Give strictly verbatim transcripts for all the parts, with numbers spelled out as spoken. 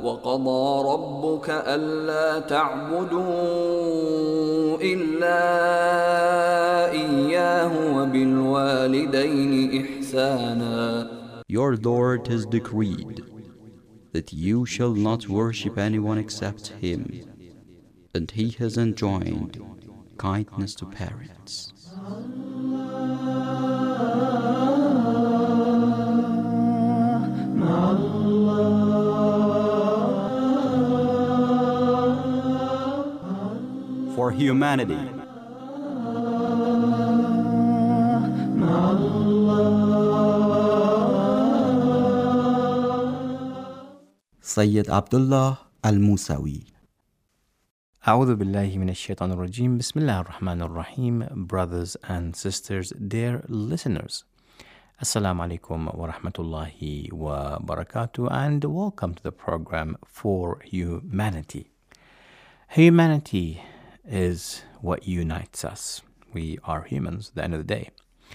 وقضى ربك ألا تعبدوا إلا إياه وبالوالدين إحسانا. Your Lord has decreed that you shall not worship anyone except Him, and He has enjoined kindness to parents. For humanity. Sayyid Abdullah Al-Musawi. A'udhu billahi minash shaitanir rajim. Bismillah ar-Rahman ar-Rahim. Brothers and sisters, dear listeners, Assalamu alaikum wa rahmatullahi wa barakatuh, and welcome to the program For Humanity. Humanity is what unites us. We are humans at the end of the day.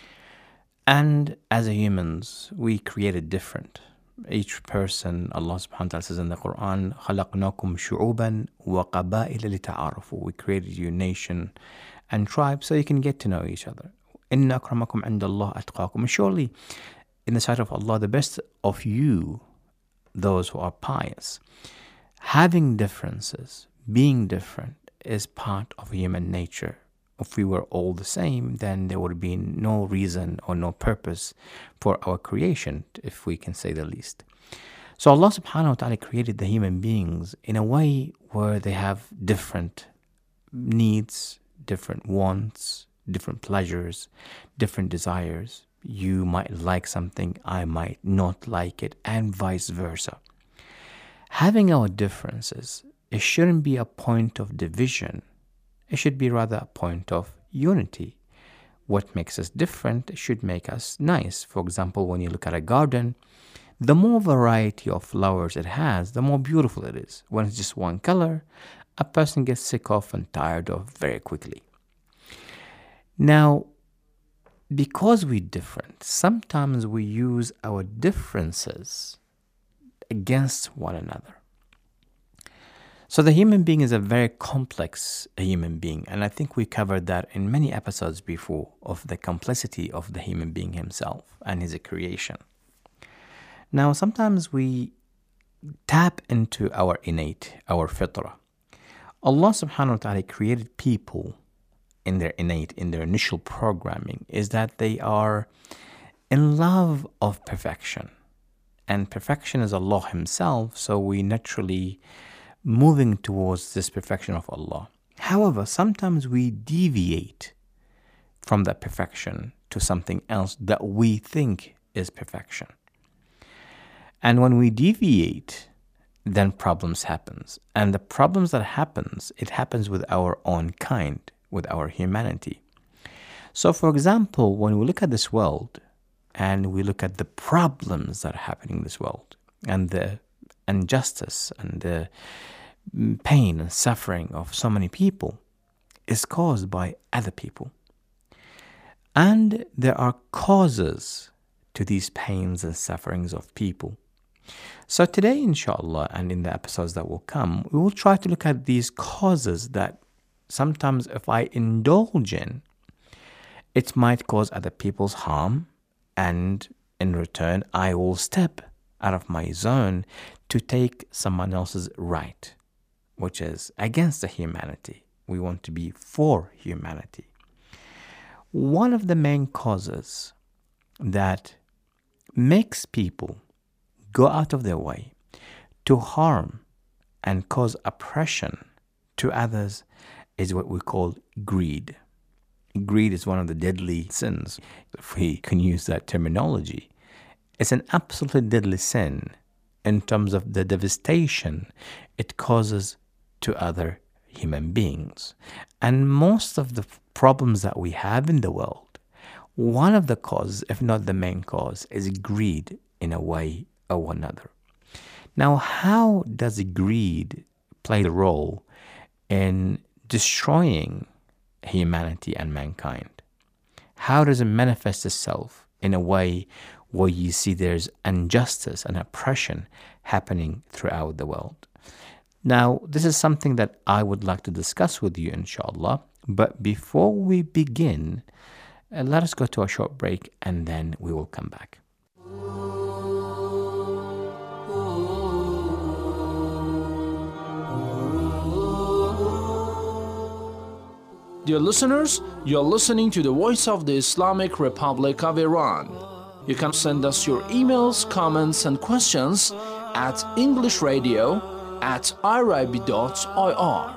And as a humans, we created different. Each person, Allah subhanahu wa ta'ala says in the Quran, خَلَقْنَاكُمْ شُعُوبًا وَقَبَائِلَ لِتَعَارَفُوا. We created you nation and tribe so you can get to know each other. إِنَّ أَكْرَمَكُمْ عِنْدَ اللَّهِ أَتْقَاكُمْ. Surely, in the sight of Allah, the best of you, those who are pious. Having differences, being different, is part of human nature. If we were all the same, then there would be no reason or no purpose for our creation, if we can say the least. So Allah subhanahu wa ta'ala created the human beings in a way where they have different needs, different wants, different pleasures, different desires. You might like something, I might not like it, and vice versa. Having our differences, it shouldn't be a point of division. It should be rather a point of unity. What makes us different should make us nice. For example, when you look at a garden, the more variety of flowers it has, the more beautiful it is. When it's just one color, a person gets sick of and tired of very quickly. Now, because we're different, sometimes we use our differences against one another. So the human being is a very complex human being, and I think we covered that in many episodes before, of the complexity of the human being himself and his creation. Now, sometimes we tap into our innate, our fitrah. Allah subhanahu wa ta'ala created people in their innate, in their initial programming, is that they are in love of perfection. And perfection is Allah Himself, so we naturally moving towards this perfection of Allah. However, sometimes we deviate from that perfection to something else that we think is perfection. And when we deviate, then problems happens. And the problems that happens, it happens with our own kind, with our humanity. So for example, when we look at this world and we look at the problems that are happening in this world and the injustice and the pain and suffering of so many people is caused by other people. And there are causes to these pains and sufferings of people. So today, inshallah, and in the episodes that will come, we will try to look at these causes that sometimes if I indulge in, it might cause other people's harm, and in return, I will step out of my zone to take someone else's right, which is against the humanity. We want to be for humanity. One of the main causes that makes people go out of their way to harm and cause oppression to others is what we call greed. Greed is one of the deadly sins, if we can use that terminology. It's an absolutely deadly sin in terms of the devastation it causes to other human beings. And most of the problems that we have in the world, one of the causes, if not the main cause, is greed in a way or another. Now, how does greed play a role in destroying humanity and mankind? How does it manifest itself in a way where you see there's injustice and oppression happening throughout the world. Now, this is something that I would like to discuss with you, inshallah. But before we begin, uh, let us go to a short break and then we will come back. Dear listeners, you're listening to the Voice of the Islamic Republic of Iran. You can send us your emails, comments, and questions at englishradio at irib dot I R.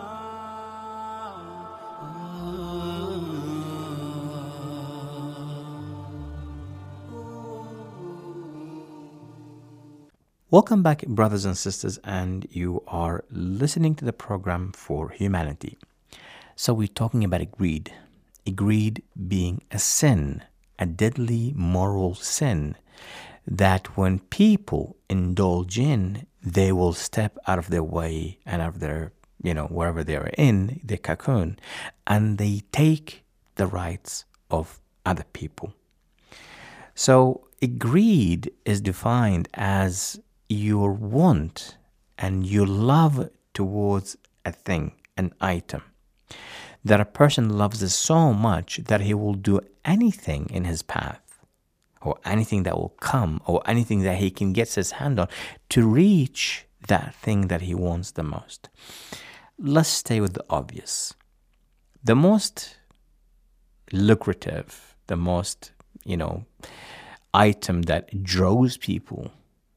Welcome back, brothers and sisters, and you are listening to the program For Humanity. So we're talking about greed. Greed being a sin, a deadly moral sin that when people indulge in, they will step out of their way and out of their, you know, wherever they are in, their cocoon, and they take the rights of other people. So greed is defined as your want and your love towards a thing, an item, that a person loves it so much that he will do anything in his path, or anything that will come, or anything that he can get his hand on to reach that thing that he wants the most. Let's stay with the obvious. The most lucrative, the most, you know, item that draws people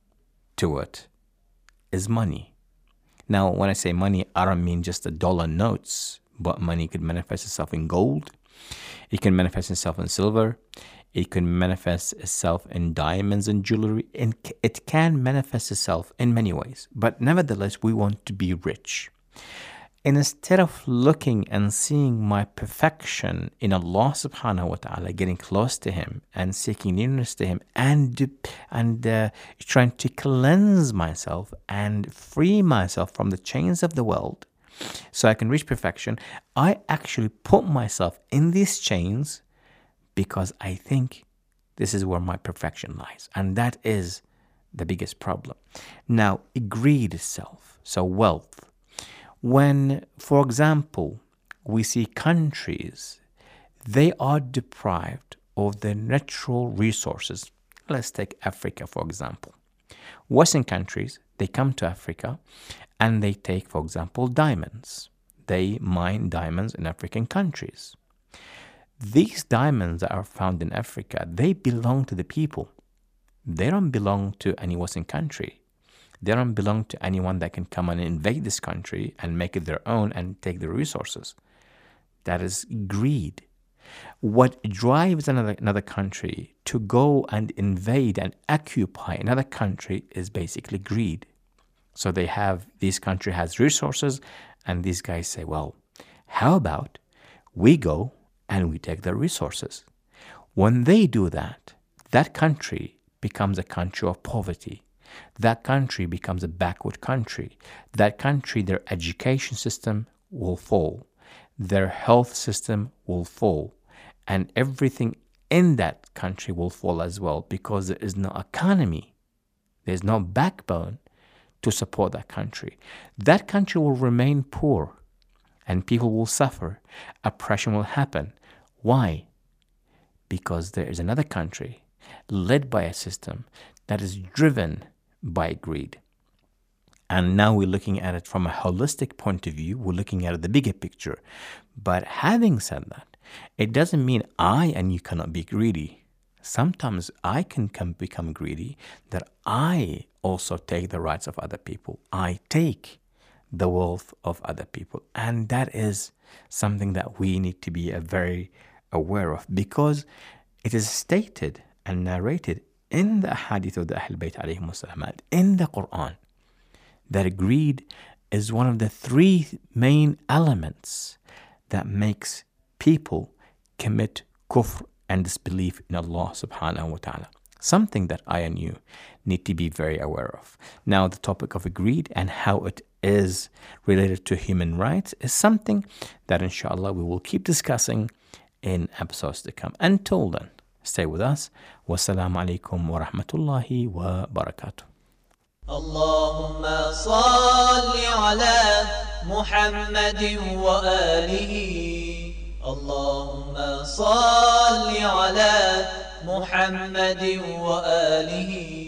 to it is money. Now, when I say money, I don't mean just the dollar notes, but money could manifest itself in gold. It can manifest itself in silver. It can manifest itself in diamonds and jewelry. And it can manifest itself in many ways. But nevertheless, we want to be rich. And instead of looking and seeing my perfection in Allah subhanahu wa ta'ala, getting close to Him and seeking nearness to Him and, and uh, trying to cleanse myself and free myself from the chains of the world so I can reach perfection, I actually put myself in these chains because I think this is where my perfection lies. And that is the biggest problem. Now, greed itself, so wealth. When, for example, we see countries, they are deprived of their natural resources. Let's take Africa, for example. Western countries, they come to Africa and they take, for example, diamonds. They mine diamonds in African countries. These diamonds that are found in Africa, they belong to the people. They don't belong to any Western country. They don't belong to anyone that can come and invade this country and make it their own and take the resources. That is greed. What drives another, another country to go and invade and occupy another country is basically greed. So they have, this country has resources, and these guys say, well, how about we go and we take their resources? When they do that, that country becomes a country of poverty. That country becomes a backward country. That country, their education system will fall. Their health system will fall. And everything in that country will fall as well, because there is no economy. There's no backbone to support that country. That country will remain poor and people will suffer. Oppression will happen. Why? Because there is another country led by a system that is driven by greed. And now we're looking at it from a holistic point of view. We're looking at the bigger picture. But having said that, it doesn't mean I and you cannot be greedy. Sometimes I can come, become greedy, that I also take the rights of other people. I take the wealth of other people. And that is something that we need to be very aware of, because it is stated and narrated in the hadith of the Ahl Bayt alayhim wasalam, in the Quran, that greed is one of the three main elements that makes people commit kufr and disbelief in Allah subhanahu wa ta'ala. Something that I and you need to be very aware of. Now, the topic of greed and how it is related to human rights is something that inshallah we will keep discussing in episodes to come. Until then, Stay with us. Wassalamu alaikum wa rahmatullahi wa barakatuh. اللهم صل على محمد وآله اللهم صل على محمد وآله